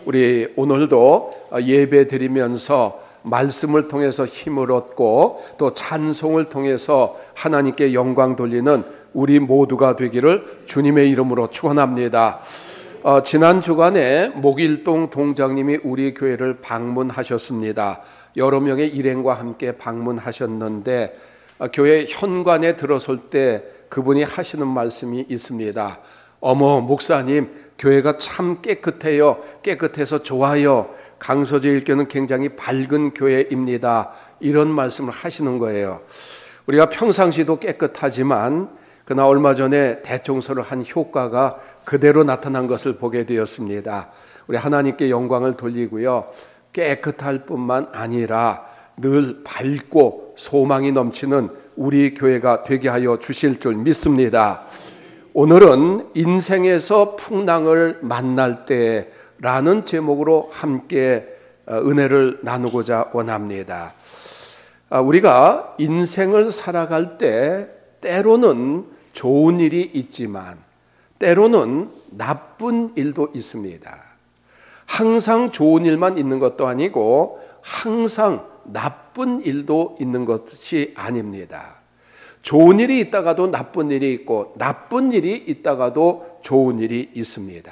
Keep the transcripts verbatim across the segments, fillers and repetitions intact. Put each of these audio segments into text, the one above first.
우리 오늘도 예배 드리면서 말씀을 통해서 힘을 얻고 또 찬송을 통해서 하나님께 영광 돌리는 우리 모두가 되기를 주님의 이름으로 축원합니다. 어, 지난 주간에 목일동 동장님이 우리 교회를 방문하셨습니다. 여러 명의 일행과 함께 방문하셨는데 어, 교회 현관에 들어설 때 그분이 하시는 말씀이 있습니다. 어머 목사님, 교회가 참 깨끗해요. 깨끗해서 좋아요. 강서제일교는 굉장히 밝은 교회입니다. 이런 말씀을 하시는 거예요. 우리가 평상시도 깨끗하지만 그러나 얼마 전에 대청소를 한 효과가 그대로 나타난 것을 보게 되었습니다. 우리 하나님께 영광을 돌리고요. 깨끗할 뿐만 아니라 늘 밝고 소망이 넘치는 우리 교회가 되게 하여 주실 줄 믿습니다. 오늘은 인생에서 풍랑을 만날 때라는 제목으로 함께 은혜를 나누고자 원합니다. 우리가 인생을 살아갈 때 때로는 좋은 일이 있지만 때로는 나쁜 일도 있습니다. 항상 좋은 일만 있는 것도 아니고 항상 나쁜 일도 있는 것이 아닙니다. 좋은 일이 있다가도 나쁜 일이 있고 나쁜 일이 있다가도 좋은 일이 있습니다.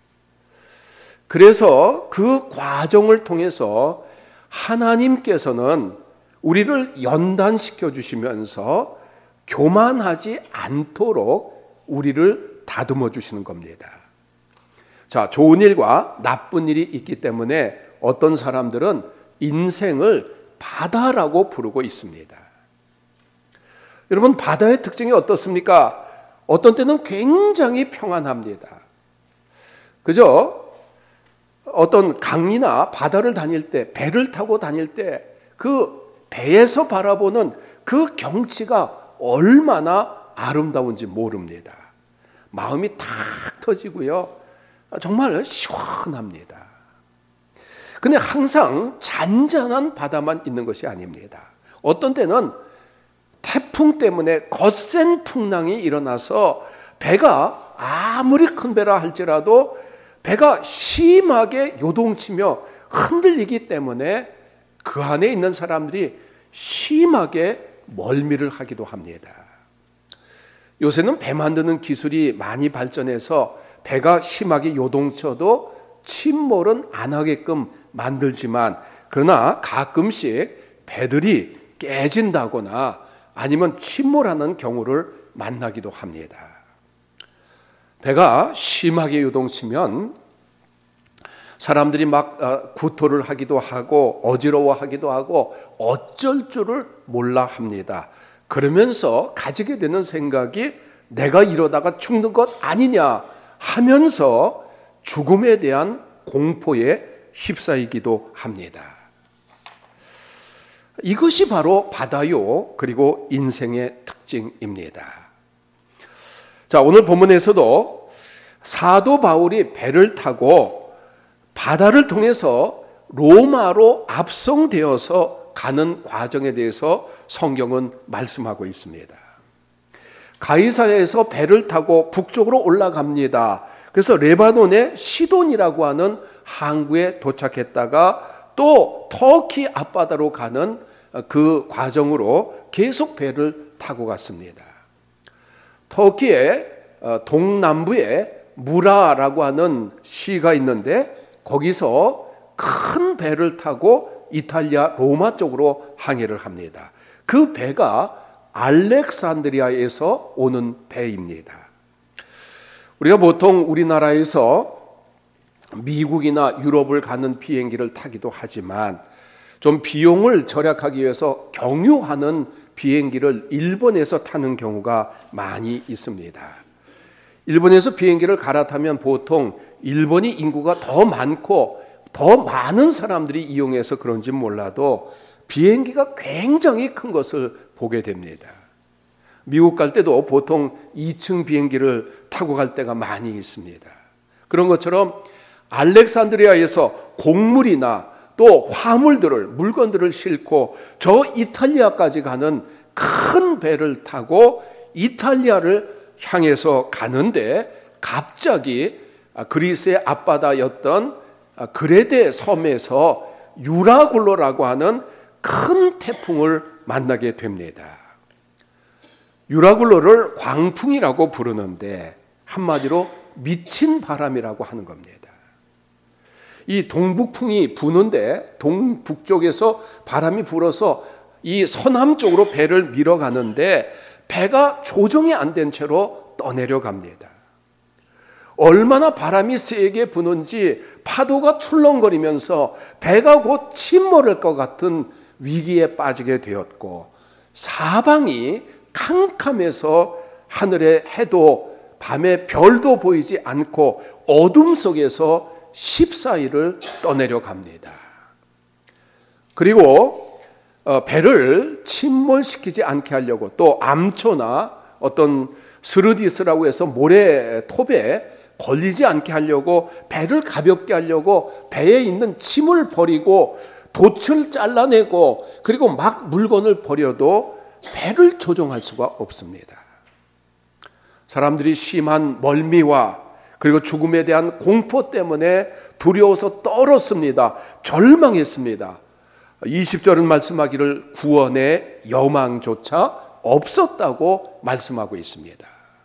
그래서 그 과정을 통해서 하나님께서는 우리를 연단시켜 주시면서 교만하지 않도록 우리를 다듬어 주시는 겁니다. 자, 좋은 일과 나쁜 일이 있기 때문에 어떤 사람들은 인생을 바다라고 부르고 있습니다. 여러분, 바다의 특징이 어떻습니까? 어떤 때는 굉장히 평안합니다. 그죠? 어떤 강이나 바다를 다닐 때, 배를 타고 다닐 때 그 배에서 바라보는 그 경치가 얼마나 아름다운지 모릅니다. 마음이 탁 터지고요. 정말 시원합니다. 근데 항상 잔잔한 바다만 있는 것이 아닙니다. 어떤 때는 태풍 때문에 거센 풍랑이 일어나서 배가 아무리 큰 배라 할지라도 배가 심하게 요동치며 흔들리기 때문에 그 안에 있는 사람들이 심하게 멀미를 하기도 합니다. 요새는 배 만드는 기술이 많이 발전해서 배가 심하게 요동쳐도 침몰은 안 하게끔 만들지만 그러나 가끔씩 배들이 깨진다거나 아니면 침몰하는 경우를 만나기도 합니다. 배가 심하게 요동치면 사람들이 막 구토를 하기도 하고 어지러워하기도 하고 어쩔 줄을 몰라 합니다. 그러면서 가지게 되는 생각이 내가 이러다가 죽는 것 아니냐 하면서 죽음에 대한 공포에 휩싸이기도 합니다. 이것이 바로 바다요, 그리고 인생의 특징입니다. 자, 오늘 본문에서도 사도 바울이 배를 타고 바다를 통해서 로마로 압송되어서 가는 과정에 대해서 성경은 말씀하고 있습니다. 가이사랴에서 배를 타고 북쪽으로 올라갑니다. 그래서 레바논의 시돈이라고 하는 항구에 도착했다가 또 터키 앞바다로 가는 그 과정으로 계속 배를 타고 갔습니다. 터키의 동남부에 무라라고 하는 시가 있는데 거기서 큰 배를 타고 이탈리아 로마 쪽으로 항해를 합니다. 그 배가 알렉산드리아에서 오는 배입니다. 우리가 보통 우리나라에서 미국이나 유럽을 가는 비행기를 타기도 하지만 좀 비용을 절약하기 위해서 경유하는 비행기를 일본에서 타는 경우가 많이 있습니다. 일본에서 비행기를 갈아타면 보통 일본이 인구가 더 많고 더 많은 사람들이 이용해서 그런지 몰라도 비행기가 굉장히 큰 것을 보게 됩니다. 미국 갈 때도 보통 이 층 비행기를 타고 갈 때가 많이 있습니다. 그런 것처럼 알렉산드리아에서 곡물이나 또 화물들을, 물건들을 싣고 저 이탈리아까지 가는 큰 배를 타고 이탈리아를 향해서 가는데 갑자기 그리스의 앞바다였던 그레데 섬에서 유라굴로라고 하는 큰 태풍을 만나게 됩니다. 유라굴로를 광풍이라고 부르는데 한마디로 미친 바람이라고 하는 겁니다. 이 동북풍이 부는데 동북쪽에서 바람이 불어서 이 서남 쪽으로 배를 밀어가는데 배가 조정이 안 된 채로 떠내려갑니다. 얼마나 바람이 세게 부는지 파도가 출렁거리면서 배가 곧 침몰할 것 같은 위기에 빠지게 되었고, 사방이 캄캄해서 하늘의 해도 밤에 별도 보이지 않고 어둠 속에서 십사일을 떠내려갑니다. 그리고 배를 침몰시키지 않게 하려고 또 암초나 어떤 스르디스라고 해서 모래 톱에 걸리지 않게 하려고, 배를 가볍게 하려고 배에 있는 짐을 버리고 돛을 잘라내고 그리고 막 물건을 버려도 배를 조종할 수가 없습니다. 사람들이 심한 멀미와 그리고 죽음에 대한 공포 때문에 두려워서 떨었습니다. 절망했습니다. 이십 절은 말씀하기를 구원의 여망조차 없었다고 말씀하고 있습니다.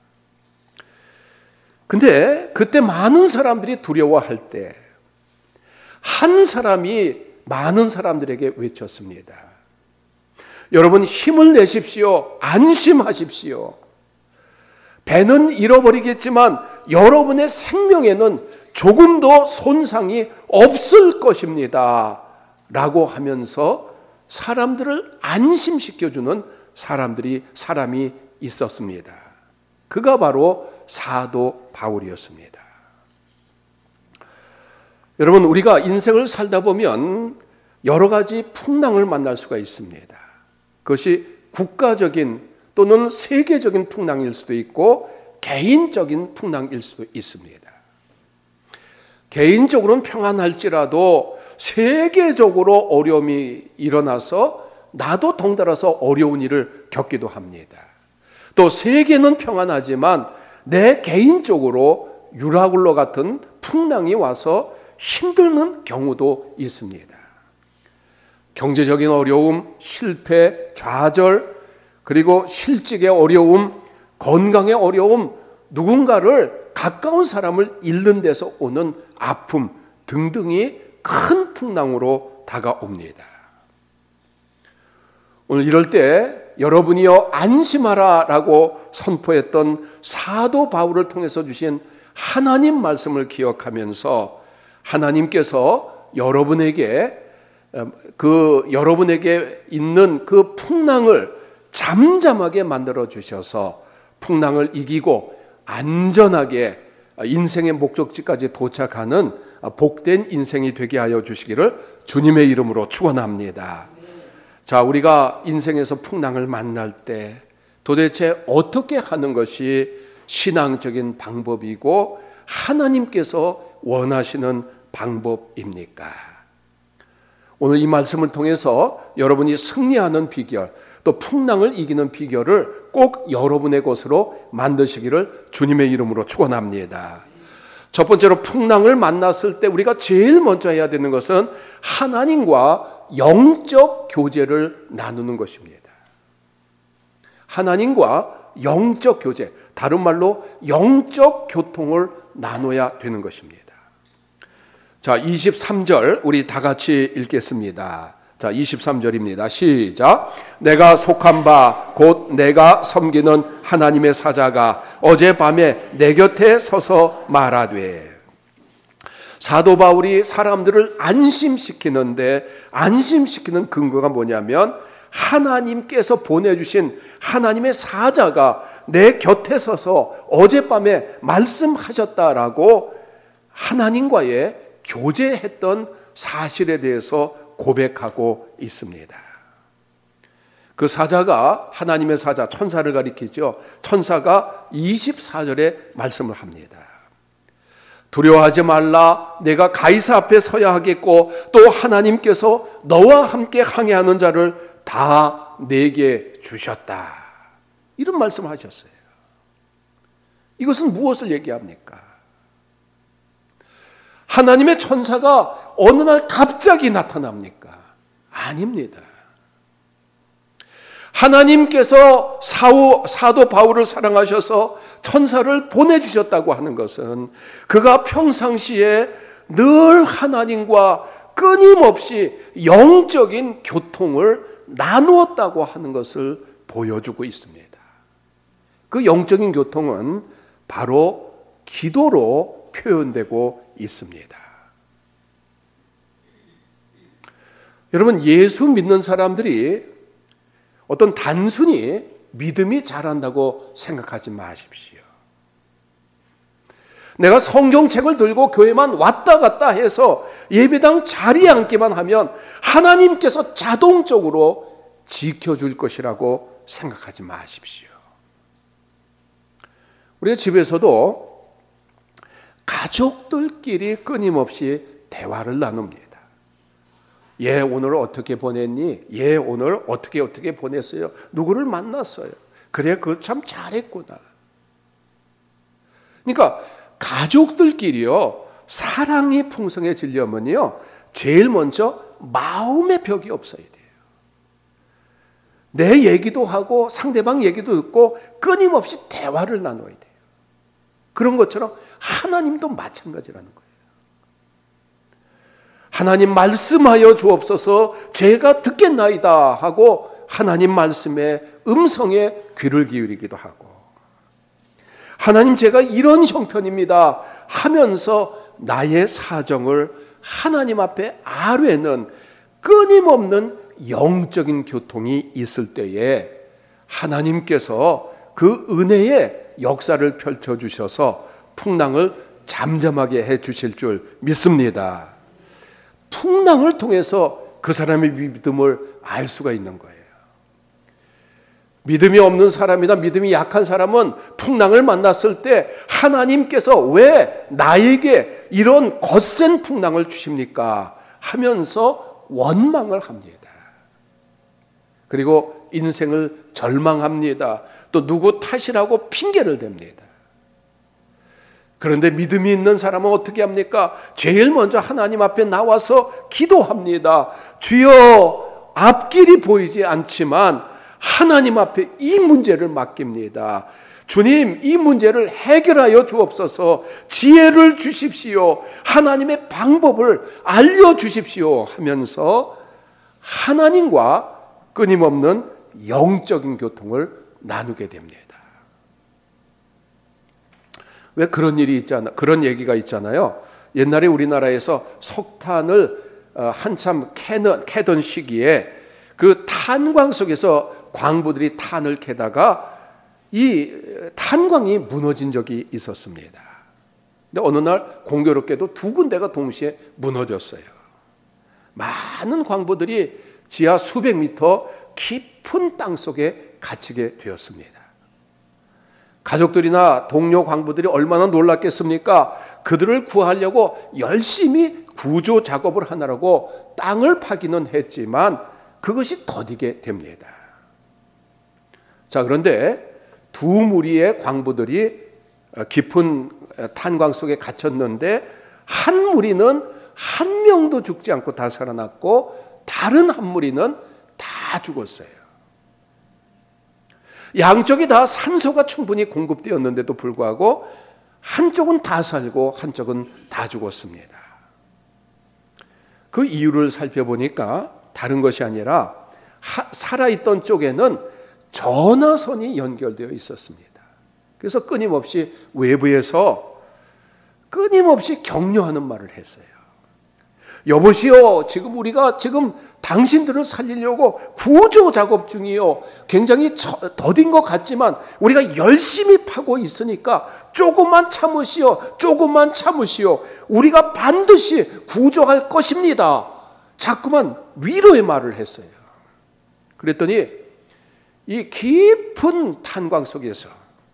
근데 그때 많은 사람들이 두려워할 때 한 사람이 많은 사람들에게 외쳤습니다. 여러분, 힘을 내십시오. 안심하십시오. 배는 잃어버리겠지만 여러분의 생명에는 조금도 손상이 없을 것입니다. 라고 하면서 사람들을 안심시켜주는 사람들이, 사람이 있었습니다. 그가 바로 사도 바울이었습니다. 여러분, 우리가 인생을 살다 보면 여러 가지 풍랑을 만날 수가 있습니다. 그것이 국가적인 또는 세계적인 풍랑일 수도 있고 개인적인 풍랑일 수도 있습니다. 개인적으로는 평안할지라도 세계적으로 어려움이 일어나서 나도 덩달아서 어려운 일을 겪기도 합니다. 또 세계는 평안하지만 내 개인적으로 유라굴로 같은 풍랑이 와서 힘드는 경우도 있습니다. 경제적인 어려움, 실패, 좌절, 그리고 실직의 어려움, 건강의 어려움, 누군가를 가까운 사람을 잃는 데서 오는 아픔 등등이 큰 풍랑으로 다가옵니다. 오늘 이럴 때 여러분이여 안심하라 라고 선포했던 사도 바울을 통해서 주신 하나님 말씀을 기억하면서 하나님께서 여러분에게 그 여러분에게 있는 그 풍랑을 잠잠하게 만들어 주셔서 풍랑을 이기고 안전하게 인생의 목적지까지 도착하는 복된 인생이 되게 하여 주시기를 주님의 이름으로 축원합니다. 자, 우리가 인생에서 풍랑을 만날 때 도대체 어떻게 하는 것이 신앙적인 방법이고 하나님께서 원하시는 방법입니까? 오늘 이 말씀을 통해서 여러분이 승리하는 비결, 또 풍랑을 이기는 비결을 꼭 여러분의 것으로 만드시기를 주님의 이름으로 축원합니다. 첫 번째로 풍랑을 만났을 때 우리가 제일 먼저 해야 되는 것은 하나님과 영적 교제를 나누는 것입니다. 하나님과 영적 교제, 다른 말로 영적 교통을 나눠야 되는 것입니다. 자, 이십삼 절 우리 다 같이 읽겠습니다. 자, 이십삼 절입니다. 시작. 내가 속한 바 곧 내가 섬기는 하나님의 사자가 어젯밤에 내 곁에 서서 말하되. 사도 바울이 사람들을 안심시키는데 안심시키는 근거가 뭐냐면 하나님께서 보내주신 하나님의 사자가 내 곁에 서서 어젯밤에 말씀하셨다라고 하나님과의 교제했던 사실에 대해서 고백하고 있습니다. 그 사자가 하나님의 사자, 천사를 가리키죠. 천사가 이십사 절에 말씀을 합니다. 두려워하지 말라. 내가 가이사 앞에 서야 하겠고 또 하나님께서 너와 함께 항해하는 자를 다 내게 주셨다. 이런 말씀을 하셨어요. 이것은 무엇을 얘기합니까? 하나님의 천사가 어느 날 갑자기 나타납니까? 아닙니다. 하나님께서 사도, 사도 바울을 사랑하셔서 천사를 보내주셨다고 하는 것은 그가 평상시에 늘 하나님과 끊임없이 영적인 교통을 나누었다고 하는 것을 보여주고 있습니다. 그 영적인 교통은 바로 기도로 표현되고 있습니다. 여러분, 예수 믿는 사람들이 어떤 단순히 믿음이 자란다고 생각하지 마십시오. 내가 성경책을 들고 교회만 왔다 갔다 해서 예배당 자리에 앉기만 하면 하나님께서 자동적으로 지켜줄 것이라고 생각하지 마십시오. 우리가 집에서도 가족들끼리 끊임없이 대화를 나눕니다. 얘 오늘 어떻게 보냈니? 얘 오늘 어떻게 어떻게 보냈어요? 누구를 만났어요? 그래, 그거 참 잘했구나. 그러니까 가족들끼리요, 사랑이 풍성해지려면요, 제일 먼저 마음의 벽이 없어야 돼요. 내 얘기도 하고 상대방 얘기도 듣고 끊임없이 대화를 나눠야 돼요. 그런 것처럼 하나님도 마찬가지라는 거예요. 하나님 말씀하여 주옵소서, 제가 듣겠나이다 하고 하나님 말씀의 음성에 귀를 기울이기도 하고, 하나님 제가 이런 형편입니다 하면서 나의 사정을 하나님 앞에 아뢰는 끊임없는 영적인 교통이 있을 때에 하나님께서 그 은혜의 역사를 펼쳐주셔서 풍랑을 잠잠하게 해주실 줄 믿습니다. 풍랑을 통해서 그 사람의 믿음을 알 수가 있는 거예요. 믿음이 없는 사람이나 믿음이 약한 사람은 풍랑을 만났을 때 하나님께서 왜 나에게 이런 거센 풍랑을 주십니까? 하면서 원망을 합니다. 그리고 인생을 절망합니다. 또 누구 탓이라고 핑계를 댑니다. 그런데 믿음이 있는 사람은 어떻게 합니까? 제일 먼저 하나님 앞에 나와서 기도합니다. 주여, 앞길이 보이지 않지만 하나님 앞에 이 문제를 맡깁니다. 주님, 이 문제를 해결하여 주옵소서. 지혜를 주십시오. 하나님의 방법을 알려주십시오 하면서 하나님과 끊임없는 영적인 교통을 나누게 됩니다. 왜 그런 일이 있잖아, 그런 얘기가 있잖아요. 옛날에 우리나라에서 석탄을 한참 캐는, 캐던 시기에 그 탄광 속에서 광부들이 탄을 캐다가 이 탄광이 무너진 적이 있었습니다. 근데 어느 날 공교롭게도 두 군데가 동시에 무너졌어요. 많은 광부들이 지하 수백 미터 깊은 땅 속에 갇히게 되었습니다. 가족들이나 동료 광부들이 얼마나 놀랐겠습니까? 그들을 구하려고 열심히 구조 작업을 하느라고 땅을 파기는 했지만 그것이 더디게 됩니다. 자, 그런데 두 무리의 광부들이 깊은 탄광 속에 갇혔는데 한 무리는 한 명도 죽지 않고 다 살아났고 다른 한 무리는 다 죽었어요. 양쪽이 다 산소가 충분히 공급되었는데도 불구하고 한쪽은 다 살고 한쪽은 다 죽었습니다. 그 이유를 살펴보니까 다른 것이 아니라 살아있던 쪽에는 전화선이 연결되어 있었습니다. 그래서 끊임없이 외부에서 끊임없이 격려하는 말을 했어요. 여보시오, 지금 우리가 지금 당신들을 살리려고 구조 작업 중이요. 굉장히 더딘 것 같지만 우리가 열심히 파고 있으니까 조금만 참으시오. 조금만 참으시오. 우리가 반드시 구조할 것입니다. 자꾸만 위로의 말을 했어요. 그랬더니 이 깊은 탄광 속에서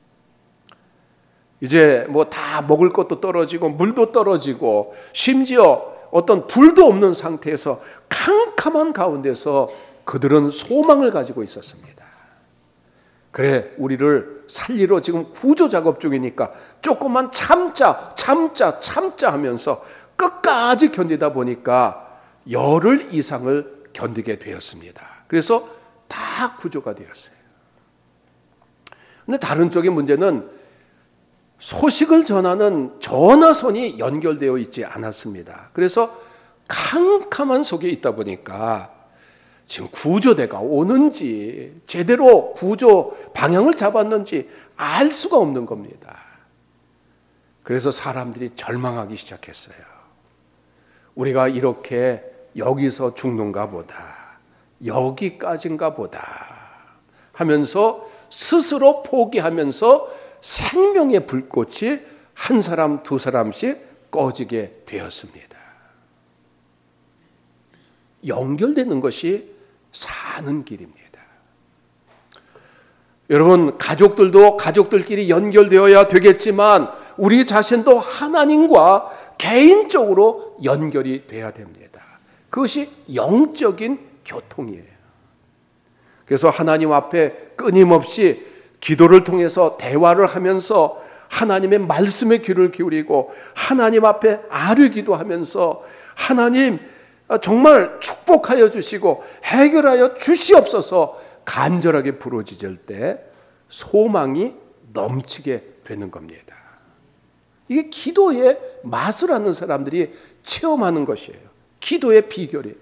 이제 뭐 다 먹을 것도 떨어지고 물도 떨어지고 심지어 어떤 불도 없는 상태에서 캄캄한 가운데서 그들은 소망을 가지고 있었습니다. 그래, 우리를 살리러 지금 구조 작업 중이니까 조금만 참자, 참자, 참자 하면서 끝까지 견디다 보니까 열흘 이상을 견디게 되었습니다. 그래서 다 구조가 되었어요. 근데 다른 쪽의 문제는 소식을 전하는 전화선이 연결되어 있지 않았습니다. 그래서 캄캄한 속에 있다 보니까 지금 구조대가 오는지 제대로 구조 방향을 잡았는지 알 수가 없는 겁니다. 그래서 사람들이 절망하기 시작했어요. 우리가 이렇게 여기서 죽는가 보다, 여기까지인가 보다 하면서 스스로 포기하면서 생명의 불꽃이 한 사람 두 사람씩 꺼지게 되었습니다. 연결되는 것이 사는 길입니다. 여러분, 가족들도 가족들끼리 연결되어야 되겠지만 우리 자신도 하나님과 개인적으로 연결이 돼야 됩니다. 그것이 영적인 교통이에요. 그래서 하나님 앞에 끊임없이 기도를 통해서 대화를 하면서 하나님의 말씀에 귀를 기울이고 하나님 앞에 아뢰기도 하면서 하나님 정말 축복하여 주시고 해결하여 주시옵소서 간절하게 부르짖을 때 소망이 넘치게 되는 겁니다. 이게 기도의 맛을 아는 사람들이 체험하는 것이에요. 기도의 비결이에요.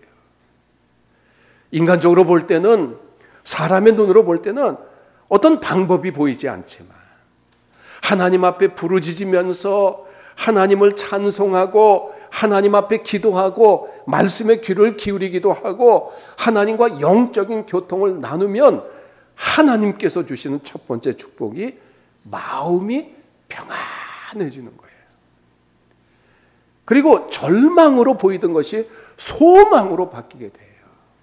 인간적으로 볼 때는, 사람의 눈으로 볼 때는 어떤 방법이 보이지 않지만 하나님 앞에 부르짖으면서 하나님을 찬송하고 하나님 앞에 기도하고 말씀에 귀를 기울이기도 하고 하나님과 영적인 교통을 나누면 하나님께서 주시는 첫 번째 축복이 마음이 평안해지는 거예요. 그리고 절망으로 보이던 것이 소망으로 바뀌게 돼요.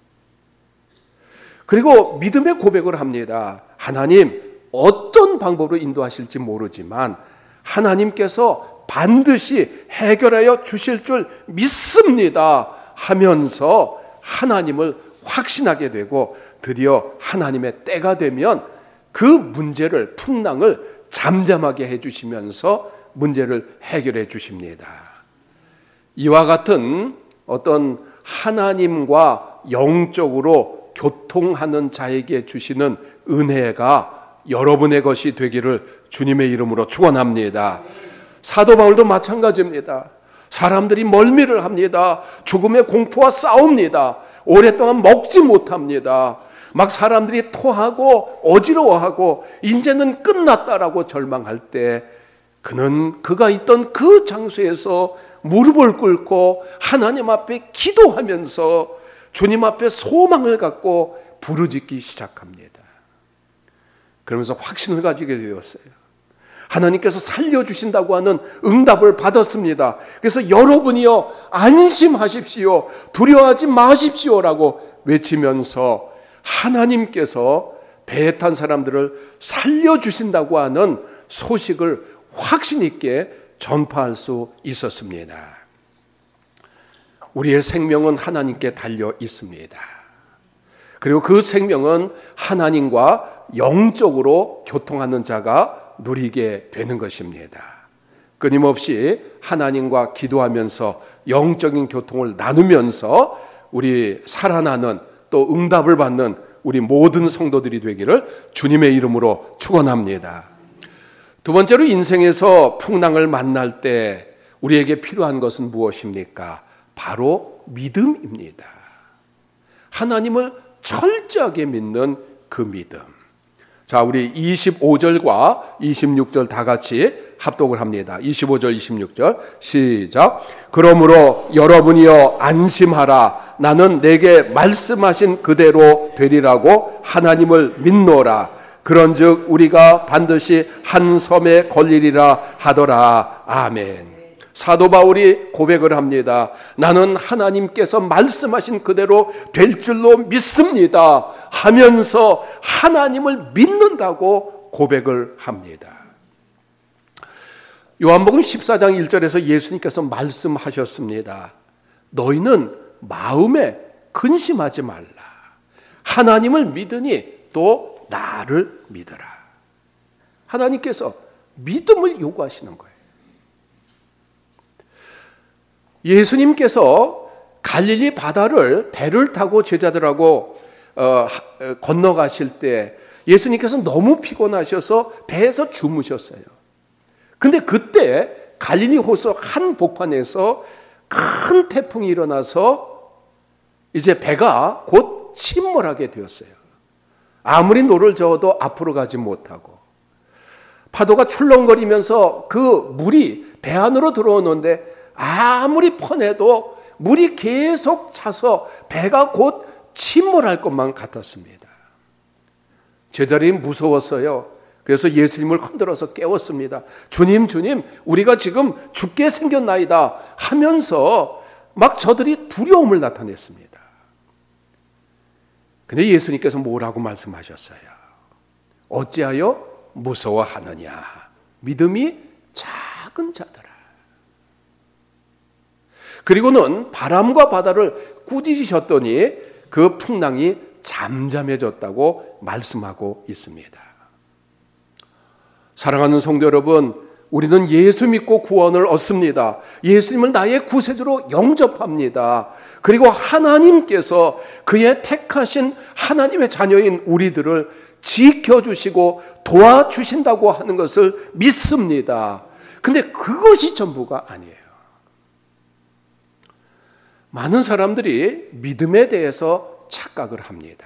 그리고 믿음의 고백을 합니다. 하나님, 어떤 방법으로 인도하실지 모르지만 하나님께서 반드시 해결하여 주실 줄 믿습니다 하면서 하나님을 확신하게 되고 드디어 하나님의 때가 되면 그 문제를, 풍랑을 잠잠하게 해주시면서 문제를 해결해 주십니다. 이와 같은 어떤 하나님과 영적으로 교통하는 자에게 주시는 은혜가 여러분의 것이 되기를 주님의 이름으로 축원합니다. 사도 바울도 마찬가지입니다. 사람들이 멀미를 합니다. 죽음의 공포와 싸웁니다. 오랫동안 먹지 못합니다. 막 사람들이 토하고 어지러워하고 이제는 끝났다라고 절망할 때 그는 그가 있던 그 장소에서 무릎을 꿇고 하나님 앞에 기도하면서 주님 앞에 소망을 갖고 부르짖기 시작합니다. 그러면서 확신을 가지게 되었어요. 하나님께서 살려주신다고 하는 응답을 받았습니다. 그래서 여러분이요, 안심하십시오, 두려워하지 마십시오라고 외치면서 하나님께서 배에 탄 사람들을 살려주신다고 하는 소식을 확신 있게 전파할 수 있었습니다. 우리의 생명은 하나님께 달려 있습니다. 그리고 그 생명은 하나님과 영적으로 교통하는 자가 누리게 되는 것입니다. 끊임없이 하나님과 기도하면서 영적인 교통을 나누면서 우리 살아나는 또 응답을 받는 우리 모든 성도들이 되기를 주님의 이름으로 축원합니다. 두 번째로, 인생에서 풍랑을 만날 때 우리에게 필요한 것은 무엇입니까? 바로 믿음입니다. 하나님을 철저하게 믿는 그 믿음. 자, 우리 이십오 절과 이십육 절 다 같이 합독을 합니다. 이십오 절, 이십육 절 시작. 그러므로 여러분이여 안심하라. 나는 내게 말씀하신 그대로 되리라고 하나님을 믿노라. 그런즉 우리가 반드시 한 섬에 걸리리라 하더라. 아멘. 사도 바울이 고백을 합니다. 나는 하나님께서 말씀하신 그대로 될 줄로 믿습니다 하면서 하나님을 믿는다고 고백을 합니다. 요한복음 십사 장 일 절에서 예수님께서 말씀하셨습니다. 너희는 마음에 근심하지 말라. 하나님을 믿으니 또 나를 믿어라. 하나님께서 믿음을 요구하시는 거예요. 예수님께서 갈릴리 바다를 배를 타고 제자들하고 어, 건너가실 때 예수님께서 너무 피곤하셔서 배에서 주무셨어요. 근데 그때 갈릴리 호수 한 복판에서 큰 태풍이 일어나서 이제 배가 곧 침몰하게 되었어요. 아무리 노를 저어도 앞으로 가지 못하고 파도가 출렁거리면서 그 물이 배 안으로 들어오는데 아무리 퍼내도 물이 계속 차서 배가 곧 침몰할 것만 같았습니다. 제자들이 무서웠어요. 그래서 예수님을 흔들어서 깨웠습니다. 주님, 주님, 우리가 지금 죽게 생겼나이다 하면서 막 저들이 두려움을 나타냈습니다. 근데 예수님께서 뭐라고 말씀하셨어요? 어찌하여 무서워하느냐? 믿음이 작은 자들아. 그리고는 바람과 바다를 꾸짖으셨더니 그 풍랑이 잠잠해졌다고 말씀하고 있습니다. 사랑하는 성도 여러분, 우리는 예수 믿고 구원을 얻습니다. 예수님을 나의 구세주로 영접합니다. 그리고 하나님께서 그의 택하신 하나님의 자녀인 우리들을 지켜주시고 도와주신다고 하는 것을 믿습니다. 근데 그것이 전부가 아니에요. 많은 사람들이 믿음에 대해서 착각을 합니다.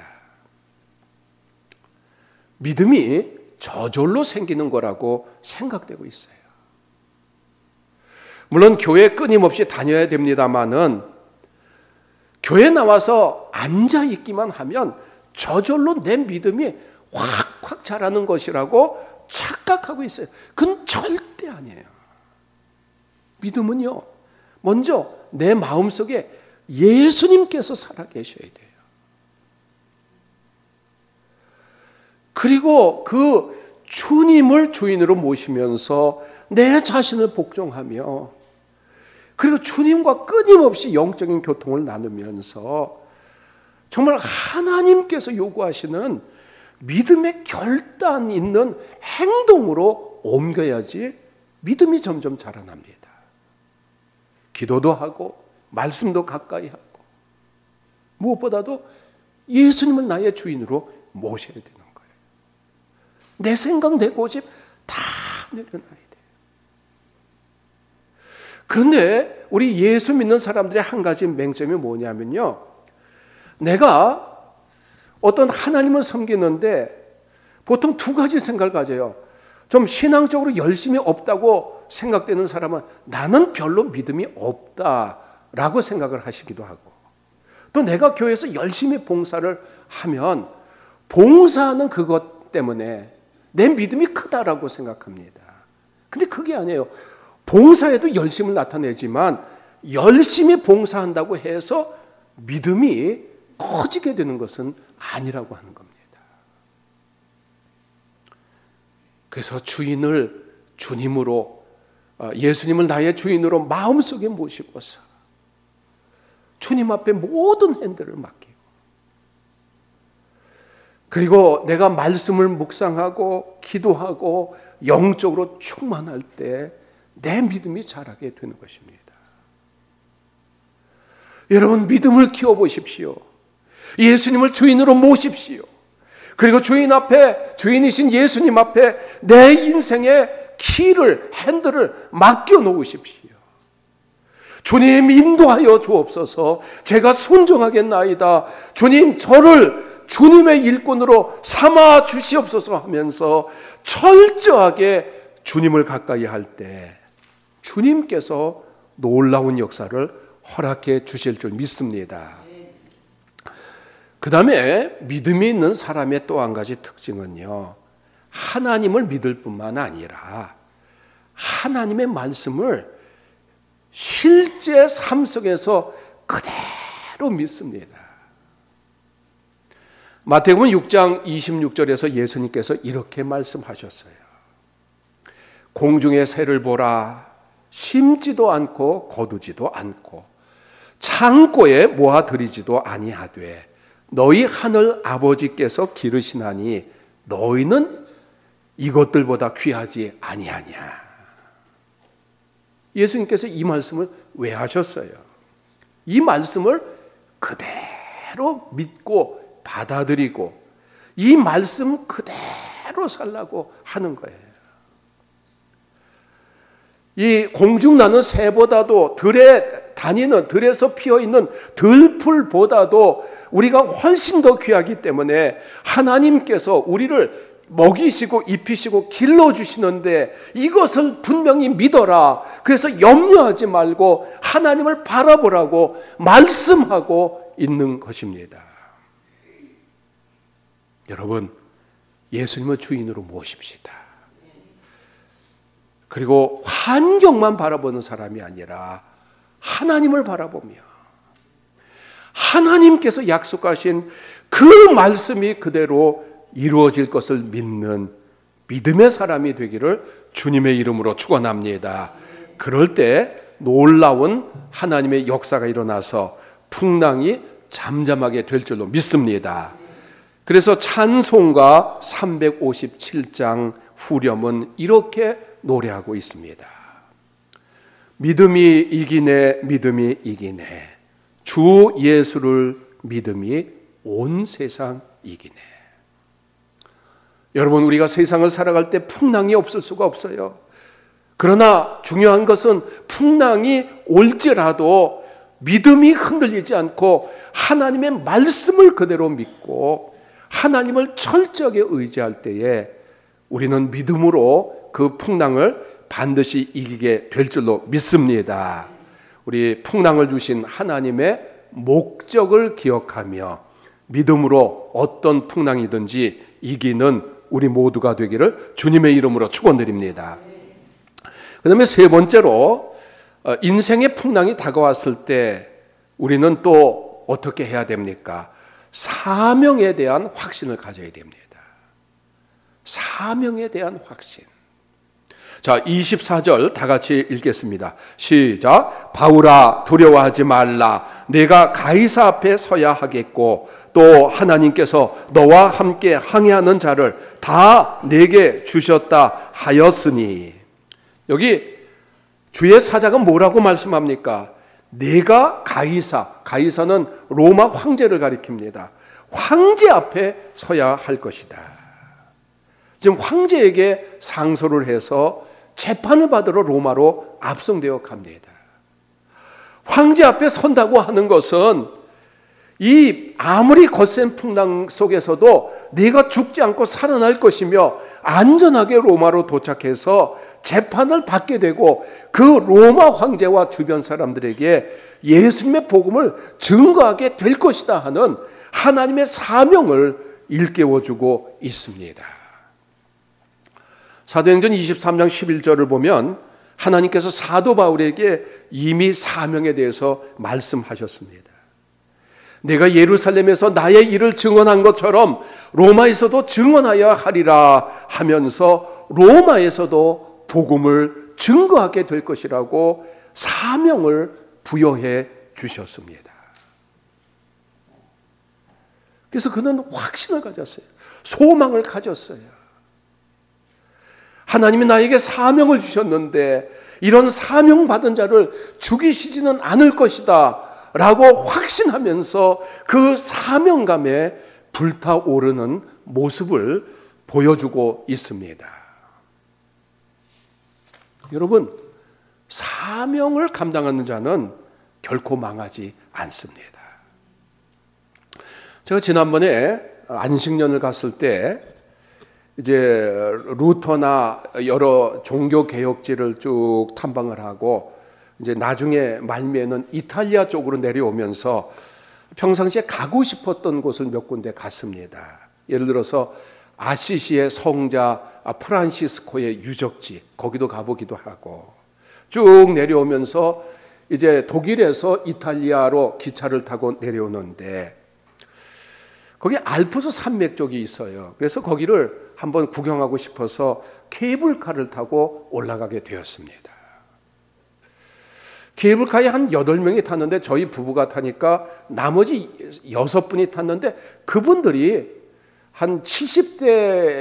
믿음이 저절로 생기는 거라고 생각되고 있어요. 물론 교회 끊임없이 다녀야 됩니다만은 교회 나와서 앉아 있기만 하면 저절로 내 믿음이 확확 자라는 것이라고 착각하고 있어요. 그건 절대 아니에요. 믿음은요, 먼저 내 마음속에 예수님께서 살아계셔야 돼요. 그리고 그 주님을 주인으로 모시면서 내 자신을 복종하며 그리고 주님과 끊임없이 영적인 교통을 나누면서 정말 하나님께서 요구하시는 믿음의 결단 있는 행동으로 옮겨야지 믿음이 점점 자라납니다. 기도도 하고 말씀도 가까이 하고 무엇보다도 예수님을 나의 주인으로 모셔야 되는 거예요. 내 생각, 내 고집 다 내려놔야 돼요. 그런데 우리 예수 믿는 사람들의 한 가지 맹점이 뭐냐면요, 내가 어떤 하나님을 섬기는데 보통 두 가지 생각을 가져요. 좀 신앙적으로 열심히 없다고 생각되는 사람은 나는 별로 믿음이 없다라고 생각을 하시기도 하고, 또 내가 교회에서 열심히 봉사를 하면 봉사하는 그것 때문에 내 믿음이 크다라고 생각합니다. 근데 그게 아니에요. 봉사에도 열심을 나타내지만 열심히 봉사한다고 해서 믿음이 커지게 되는 것은 아니라고 하는 겁니다. 그래서 주인을 주님으로, 예수님을 나의 주인으로 마음속에 모시고서 주님 앞에 모든 핸들을 맡기고, 그리고 내가 말씀을 묵상하고 기도하고 영적으로 충만할 때 내 믿음이 자라게 되는 것입니다. 여러분, 믿음을 키워보십시오. 예수님을 주인으로 모십시오. 그리고 주인 앞에, 주인이신 예수님 앞에 내 인생의 키를, 핸들을 맡겨 놓으십시오. 주님, 인도하여 주옵소서. 제가 순종하겠나이다. 주님, 저를 주님의 일꾼으로 삼아 주시옵소서 하면서 철저하게 주님을 가까이 할 때 주님께서 놀라운 역사를 허락해 주실 줄 믿습니다. 그 다음에 믿음이 있는 사람의 또 한 가지 특징은요, 하나님을 믿을 뿐만 아니라 하나님의 말씀을 실제 삶 속에서 그대로 믿습니다. 마태복음 육 장 이십육 절에서 예수님께서 이렇게 말씀하셨어요. 공중의 새를 보라. 심지도 않고 거두지도 않고 창고에 모아들이지도 아니하되 너희 하늘 아버지께서 기르시나니 너희는 이것들보다 귀하지 아니하냐. 예수님께서 이 말씀을 왜 하셨어요? 이 말씀을 그대로 믿고 받아들이고 이 말씀 그대로 살라고 하는 거예요. 이 공중나는 새보다도 들에 다니는 들에서 피어있는 들풀보다도 우리가 훨씬 더 귀하기 때문에 하나님께서 우리를 먹이시고 입히시고 길러주시는데 이것을 분명히 믿어라. 그래서 염려하지 말고 하나님을 바라보라고 말씀하고 있는 것입니다. 여러분, 예수님을 주인으로 모십시다. 그리고 환경만 바라보는 사람이 아니라 하나님을 바라보며 하나님께서 약속하신 그 말씀이 그대로 이루어질 것을 믿는 믿음의 사람이 되기를 주님의 이름으로 축원합니다. 그럴 때 놀라운 하나님의 역사가 일어나서 풍랑이 잠잠하게 될 줄로 믿습니다. 그래서 찬송가 삼백오십칠 장 후렴은 이렇게 노래하고 있습니다. 믿음이 이기네, 믿음이 이기네. 주 예수를 믿음이 온 세상 이기네. 여러분, 우리가 세상을 살아갈 때 풍랑이 없을 수가 없어요. 그러나 중요한 것은 풍랑이 올지라도 믿음이 흔들리지 않고 하나님의 말씀을 그대로 믿고 하나님을 철저하게 의지할 때에 우리는 믿음으로 그 풍랑을 반드시 이기게 될 줄로 믿습니다. 우리 풍랑을 주신 하나님의 목적을 기억하며 믿음으로 어떤 풍랑이든지 이기는 우리 모두가 되기를 주님의 이름으로 축원드립니다. 그 다음에 세 번째로 인생의 풍랑이 다가왔을 때 우리는 또 어떻게 해야 됩니까? 사명에 대한 확신을 가져야 됩니다. 사명에 대한 확신. 자, 이십사 절 다 같이 읽겠습니다. 시작. 바울아, 두려워하지 말라. 내가 가이사 앞에 서야 하겠고 또 하나님께서 너와 함께 항해하는 자를 다 내게 주셨다 하였으니. 여기 주의 사자가 뭐라고 말씀합니까? 내가 가이사, 가이사는 로마 황제를 가리킵니다. 황제 앞에 서야 할 것이다. 지금 황제에게 상소를 해서 재판을 받으러 로마로 압송되어 갑니다. 황제 앞에 선다고 하는 것은 이 아무리 거센 풍랑 속에서도 네가 죽지 않고 살아날 것이며 안전하게 로마로 도착해서 재판을 받게 되고 그 로마 황제와 주변 사람들에게 예수님의 복음을 증거하게 될 것이다 하는 하나님의 사명을 일깨워주고 있습니다. 사도행전 이십삼 장 십일 절을 보면 하나님께서 사도 바울에게 이미 사명에 대해서 말씀하셨습니다. 내가 예루살렘에서 나의 일을 증언한 것처럼 로마에서도 증언하여야 하리라 하면서 로마에서도 복음을 증거하게 될 것이라고 사명을 부여해 주셨습니다. 그래서 그는 확신을 가졌어요. 소망을 가졌어요. 하나님이 나에게 사명을 주셨는데 이런 사명받은 자를 죽이시지는 않을 것이다 라고 확신하면서 그 사명감에 불타오르는 모습을 보여주고 있습니다. 여러분, 사명을 감당하는 자는 결코 망하지 않습니다. 제가 지난번에 안식년을 갔을 때 이제 루터나 여러 종교 개혁지를 쭉 탐방을 하고 이제 나중에 말미에는 이탈리아 쪽으로 내려오면서 평상시에 가고 싶었던 곳을 몇 군데 갔습니다. 예를 들어서 아시시의 성자 프란시스코의 유적지 거기도 가보기도 하고 쭉 내려오면서 이제 독일에서 이탈리아로 기차를 타고 내려오는데 거기 알프스 산맥 쪽이 있어요. 그래서 거기를 한번 구경하고 싶어서 케이블카를 타고 올라가게 되었습니다. 케이블카에 한 여덟 명이 탔는데 저희 부부가 타니까 나머지 여섯 분이 탔는데 그분들이 한 칠십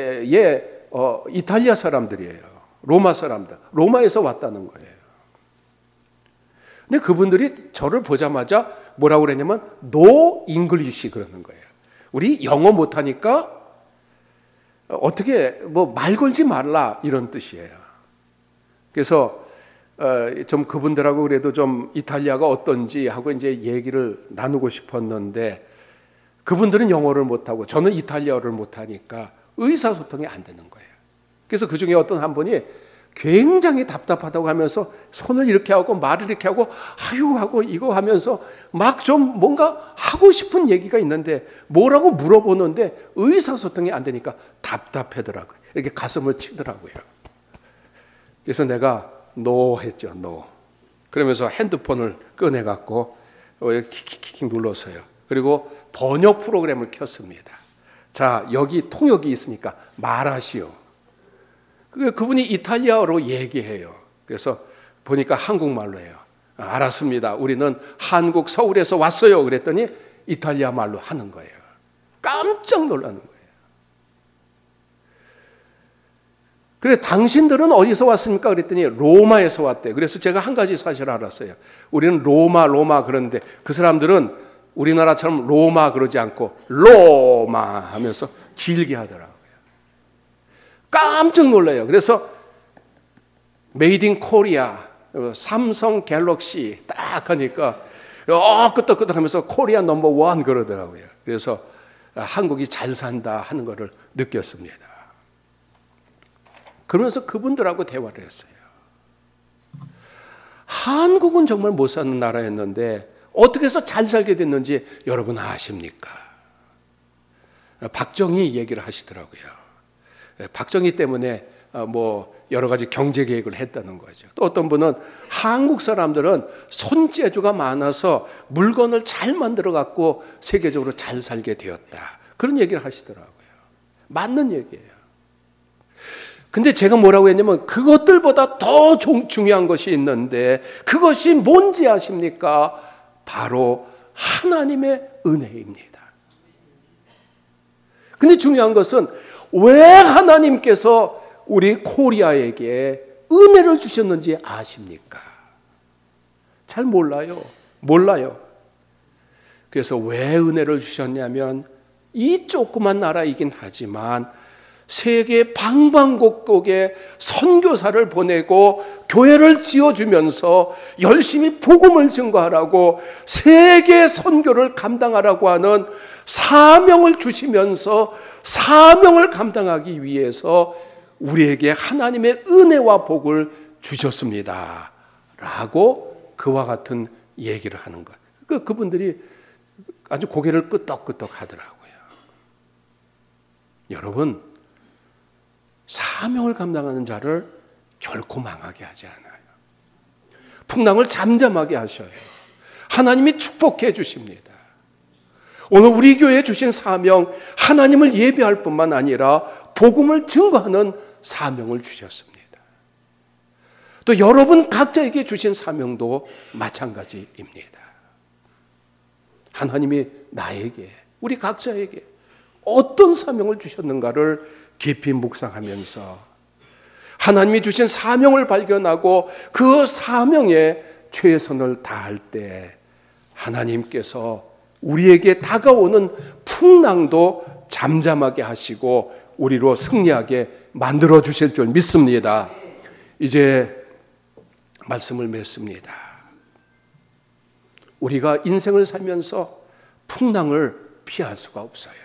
대의 어, 이탈리아 사람들이에요. 로마 사람들. 로마에서 왔다는 거예요. 근데 그분들이 저를 보자마자 뭐라고 그랬냐면 no English 그러는 거예요. 우리 영어 못하니까 어떻게 뭐 말 걸지 말라 이런 뜻이에요. 그래서 좀 그분들하고 그래도 좀 이탈리아가 어떤지 하고 이제 얘기를 나누고 싶었는데 그분들은 영어를 못하고 저는 이탈리아어를 못하니까 의사소통이 안 되는 거예요. 그래서 그 중에 어떤 한 분이 굉장히 답답하다고 하면서 손을 이렇게 하고 말을 이렇게 하고 아유 하고 이거 하면서 막 좀 뭔가 하고 싶은 얘기가 있는데 뭐라고 물어보는데 의사소통이 안 되니까 답답하더라고요. 이렇게 가슴을 치더라고요. 그래서 내가 노 했죠. 노. 그러면서 핸드폰을 꺼내갖고 킥킥킥 눌렀어요. 그리고 번역 프로그램을 켰습니다. 자, 여기 통역이 있으니까 말하시오. 그분이 이탈리아어로 얘기해요. 그래서 보니까 한국말로 해요. 알았습니다. 우리는 한국 서울에서 왔어요. 그랬더니 이탈리아 말로 하는 거예요. 깜짝 놀라는 거예요. 그래 당신들은 어디서 왔습니까? 그랬더니 로마에서 왔대. 그래서 제가 한 가지 사실을 알았어요. 우리는 로마 로마 그러는데 그 사람들은 우리나라처럼 로마 그러지 않고 로마 하면서 길게 하더라고요. 깜짝 놀라요. 그래서 메이드 인 코리아 삼성 갤럭시 딱 하니까 어 끄떡끄떡 하면서 코리아 넘버 원 그러더라고요. 그래서 한국이 잘 산다 하는 것을 느꼈습니다. 그러면서 그분들하고 대화를 했어요. 한국은 정말 못 사는 나라였는데 어떻게 해서 잘 살게 됐는지 여러분 아십니까? 박정희 얘기를 하시더라고요. 박정희 때문에 뭐 여러 가지 경제 계획을 했다는 거죠. 또 어떤 분은 한국 사람들은 손재주가 많아서 물건을 잘 만들어 갖고 세계적으로 잘 살게 되었다. 그런 얘기를 하시더라고요. 맞는 얘기예요. 근데 제가 뭐라고 했냐면 그것들보다 더 중요한 것이 있는데 그것이 뭔지 아십니까? 바로 하나님의 은혜입니다. 근데 중요한 것은 왜 하나님께서 우리 코리아에게 은혜를 주셨는지 아십니까? 잘 몰라요. 몰라요. 그래서 왜 은혜를 주셨냐면 이 조그만 나라이긴 하지만 세계 방방곡곡에 선교사를 보내고 교회를 지어주면서 열심히 복음을 증거하라고 세계 선교를 감당하라고 하는 사명을 주시면서 사명을 감당하기 위해서 우리에게 하나님의 은혜와 복을 주셨습니다. 라고 그와 같은 얘기를 하는 거예요. 그, 그분들이 아주 고개를 끄덕끄덕 하더라고요. 여러분, 사명을 감당하는 자를 결코 망하게 하지 않아요. 풍랑을 잠잠하게 하셔요. 하나님이 축복해 주십니다. 오늘 우리 교회에 주신 사명, 하나님을 예배할 뿐만 아니라 복음을 증거하는 사명을 주셨습니다. 또 여러분 각자에게 주신 사명도 마찬가지입니다. 하나님이 나에게, 우리 각자에게 어떤 사명을 주셨는가를 깊이 묵상하면서 하나님이 주신 사명을 발견하고 그 사명에 최선을 다할 때 하나님께서 우리에게 다가오는 풍랑도 잠잠하게 하시고 우리로 승리하게 만들어 주실 줄 믿습니다. 이제 말씀을 맺습니다. 우리가 인생을 살면서 풍랑을 피할 수가 없어요.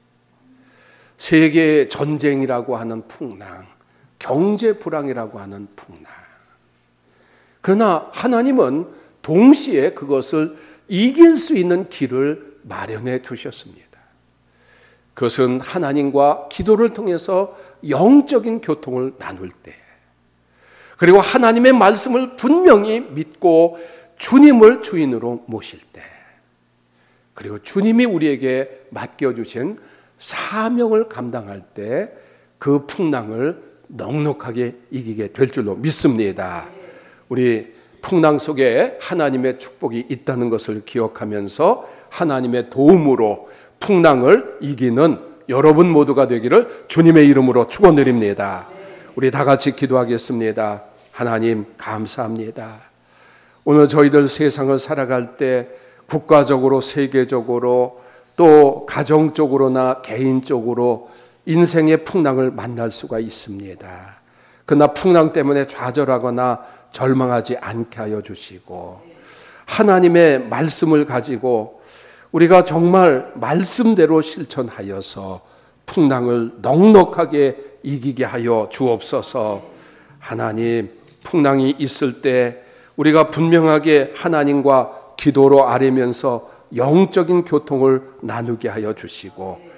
세계 전쟁이라고 하는 풍랑, 경제 불황이라고 하는 풍랑. 그러나 하나님은 동시에 그것을 이길 수 있는 길을 마련해 두셨습니다. 그것은 하나님과 기도를 통해서 영적인 교통을 나눌 때, 그리고 하나님의 말씀을 분명히 믿고 주님을 주인으로 모실 때, 그리고 주님이 우리에게 맡겨주신 사명을 감당할 때 그 풍랑을 넉넉하게 이기게 될 줄로 믿습니다. 우리 풍랑 속에 하나님의 축복이 있다는 것을 기억하면서 하나님의 도움으로 풍랑을 이기는 여러분 모두가 되기를 주님의 이름으로 축원드립니다. 우리 다 같이 기도하겠습니다. 하나님 감사합니다. 오늘 저희들 세상을 살아갈 때 국가적으로, 세계적으로, 또 가정적으로나 개인적으로 인생의 풍랑을 만날 수가 있습니다. 그러나 풍랑 때문에 좌절하거나 절망하지 않게 하여 주시고, 하나님의 말씀을 가지고 우리가 정말 말씀대로 실천하여서 풍랑을 넉넉하게 이기게 하여 주옵소서. 하나님, 풍랑이 있을 때 우리가 분명하게 하나님과 기도로 아뢰면서 영적인 교통을 나누게 하여 주시고,